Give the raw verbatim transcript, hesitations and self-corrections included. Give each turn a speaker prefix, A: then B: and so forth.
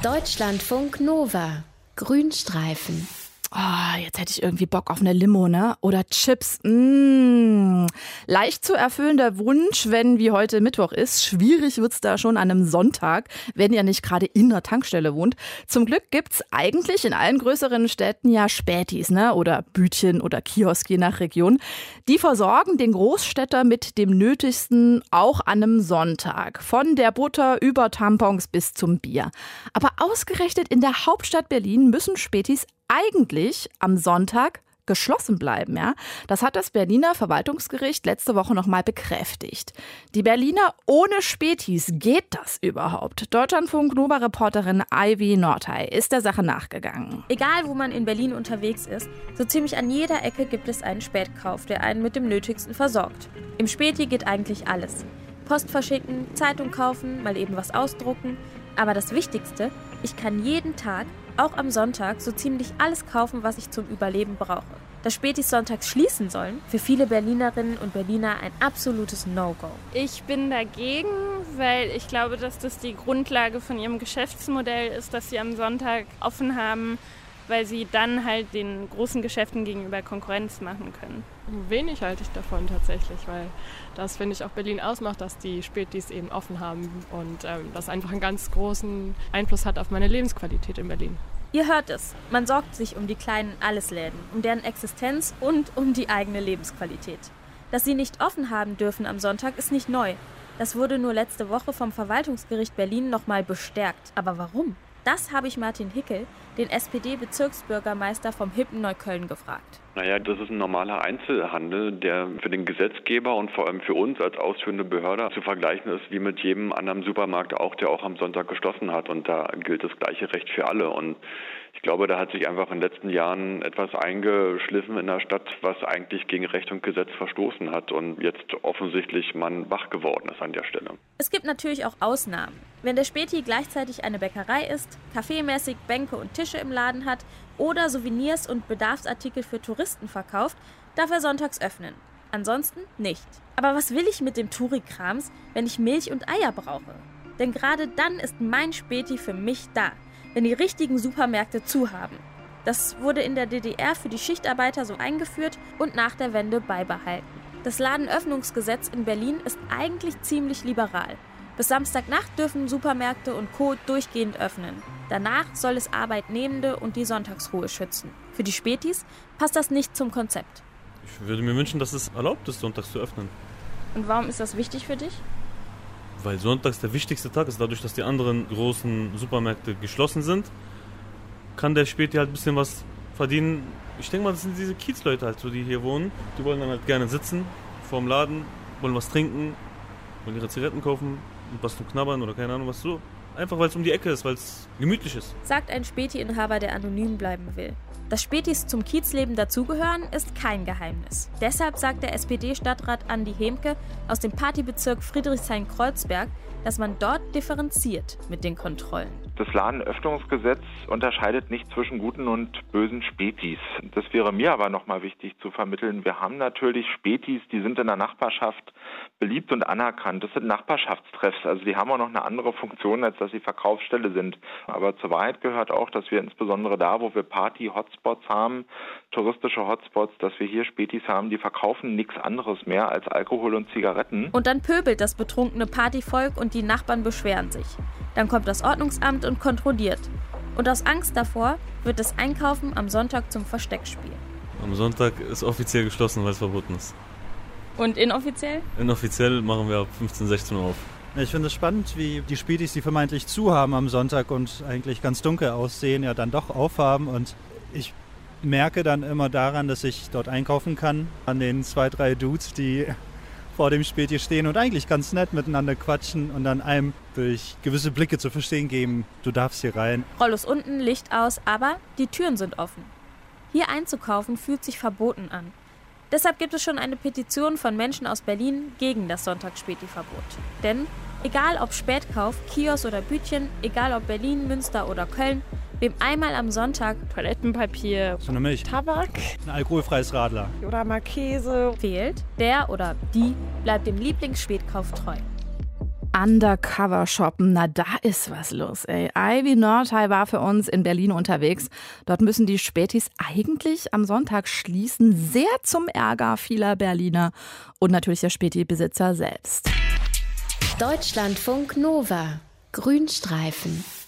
A: Deutschlandfunk Nova. Grünstreifen.
B: Oh, jetzt hätte ich irgendwie Bock auf eine Limo, ne? Oder Chips. Mmh. Leicht zu erfüllender Wunsch, wenn wie heute Mittwoch ist. Schwierig wird's da schon an einem Sonntag, wenn ihr nicht gerade in der Tankstelle wohnt. Zum Glück gibt's eigentlich in allen größeren Städten ja Spätis, ne? Oder Bütchen oder Kiosk, je nach Region. Die versorgen den Großstädter mit dem Nötigsten auch an einem Sonntag. Von der Butter über Tampons bis zum Bier. Aber ausgerechnet in der Hauptstadt Berlin müssen Spätis eigentlich am Sonntag geschlossen bleiben. Ja? Das hat das Berliner Verwaltungsgericht letzte Woche nochmal bekräftigt. Die Berliner ohne Spätis, geht das überhaupt? Deutschlandfunk-Nova-Reporterin Ivy Nordhey ist der Sache nachgegangen.
C: Egal, wo man in Berlin unterwegs ist, so ziemlich an jeder Ecke gibt es einen Spätkauf, der einen mit dem Nötigsten versorgt. Im Späti geht eigentlich alles. Post verschicken, Zeitung kaufen, mal eben was ausdrucken. Aber das Wichtigste, ich kann jeden Tag, auch am Sonntag, so ziemlich alles kaufen, was ich zum Überleben brauche. Dass Spätis sonntags schließen sollen, für viele Berlinerinnen und Berliner ein absolutes No-Go.
D: Ich bin dagegen, weil ich glaube, dass das die Grundlage von ihrem Geschäftsmodell ist, dass sie am Sonntag offen haben, weil sie dann halt den großen Geschäften gegenüber Konkurrenz machen können.
E: Wenig halte ich davon tatsächlich, weil das, finde ich, auch Berlin ausmacht, dass die Spätis eben offen haben und ähm, das einfach einen ganz großen Einfluss hat auf meine Lebensqualität in Berlin.
C: Ihr hört es, man sorgt sich um die kleinen Allesläden, um deren Existenz und um die eigene Lebensqualität. Dass sie nicht offen haben dürfen am Sonntag ist nicht neu. Das wurde nur letzte Woche vom Verwaltungsgericht Berlin nochmal bestärkt. Aber warum? Das habe ich Martin Hickel, den S P D-Bezirksbürgermeister vom hippen Neukölln, gefragt.
F: Naja, das ist ein normaler Einzelhandel, der für den Gesetzgeber und vor allem für uns als ausführende Behörde zu vergleichen ist wie mit jedem anderen Supermarkt auch, der auch am Sonntag geschlossen hat. Und da gilt das gleiche Recht für alle. Und ich glaube, da hat sich einfach in den letzten Jahren etwas eingeschliffen in der Stadt, was eigentlich gegen Recht und Gesetz verstoßen hat und jetzt offensichtlich man wach geworden ist an der Stelle.
C: Es gibt natürlich auch Ausnahmen. Wenn der Späti gleichzeitig eine Bäckerei ist, kaffeemäßig Bänke und Tische im Laden hat oder Souvenirs und Bedarfsartikel für Touristen verkauft, darf er sonntags öffnen. Ansonsten nicht. Aber was will ich mit dem Touri-Krams, wenn ich Milch und Eier brauche? Denn gerade dann ist mein Späti für mich da, wenn die richtigen Supermärkte zu haben. Das wurde in der D D R für die Schichtarbeiter so eingeführt und nach der Wende beibehalten. Das Ladenöffnungsgesetz in Berlin ist eigentlich ziemlich liberal. Bis Samstagnacht dürfen Supermärkte und Co. durchgehend öffnen. Danach soll es Arbeitnehmende und die Sonntagsruhe schützen. Für die Spätis passt das nicht zum Konzept.
G: Ich würde mir wünschen, dass es erlaubt ist, sonntags zu öffnen.
C: Und warum ist das wichtig für dich?
G: Weil sonntags der wichtigste Tag ist. Dadurch, dass die anderen großen Supermärkte geschlossen sind, kann der Späti halt ein bisschen was verdienen. Ich denke mal, das sind diese Kiezleute halt, so, die hier wohnen. Die wollen dann halt gerne sitzen vorm Laden, wollen was trinken, wollen ihre Zigaretten kaufen und was zum Knabbern oder keine Ahnung was so. Einfach weil es um die Ecke ist, weil es gemütlich ist.
C: Sagt ein Späti-Inhaber, der anonym bleiben will. Dass Spätis zum Kiezleben dazugehören, ist kein Geheimnis. Deshalb sagt der S P D-Stadtrat Andi Hemke aus dem Partybezirk Friedrichshain-Kreuzberg, dass man dort differenziert mit den Kontrollen.
H: Das Ladenöffnungsgesetz unterscheidet nicht zwischen guten und bösen Spätis. Das wäre mir aber nochmal wichtig zu vermitteln. Wir haben natürlich Spätis, die sind in der Nachbarschaft beliebt und anerkannt. Das sind Nachbarschaftstreffs, also die haben auch noch eine andere Funktion, als dass sie Verkaufsstelle sind. Aber zur Wahrheit gehört auch, dass wir insbesondere da, wo wir Party-Hotspots haben, touristische Hotspots, dass wir hier Spätis haben, die verkaufen nichts anderes mehr als Alkohol und Zigaretten.
C: Und dann pöbelt das betrunkene Partyvolk und die Nachbarn beschweren sich. Dann kommt das Ordnungsamt und kontrolliert. Und aus Angst davor wird das Einkaufen am Sonntag zum Versteckspiel.
G: Am Sonntag ist offiziell geschlossen, weil es verboten ist.
C: Und inoffiziell?
G: Inoffiziell machen wir ab fünfzehn, sechzehn Uhr auf.
I: Ich finde es spannend, wie die Spätis, die vermeintlich zu haben am Sonntag und eigentlich ganz dunkel aussehen, ja dann doch aufhaben. Und ich merke dann immer daran, dass ich dort einkaufen kann, an den zwei, drei Dudes, die vor dem Späti stehen und eigentlich ganz nett miteinander quatschen und dann einem durch gewisse Blicke zu verstehen geben, du darfst hier rein.
C: Rollos unten, Licht aus, aber die Türen sind offen. Hier einzukaufen fühlt sich verboten an. Deshalb gibt es schon eine Petition von Menschen aus Berlin gegen das Sonntagsspäti-Verbot. Denn egal ob Spätkauf, Kiosk oder Bütchen, egal ob Berlin, Münster oder Köln, wem einmal am Sonntag
D: Toilettenpapier,
I: so eine Milch,
D: Tabak,
I: ein alkoholfreies Radler
D: oder mal Käse
C: fehlt, der oder die bleibt dem Lieblingsspätkauf treu.
B: Undercover shoppen, na da ist was los, ey. Ivy Nordhai war für uns in Berlin unterwegs. Dort müssen die Spätis eigentlich am Sonntag schließen, sehr zum Ärger vieler Berliner und natürlich der Späti-Besitzer selbst.
A: Deutschlandfunk Nova, Grünstreifen.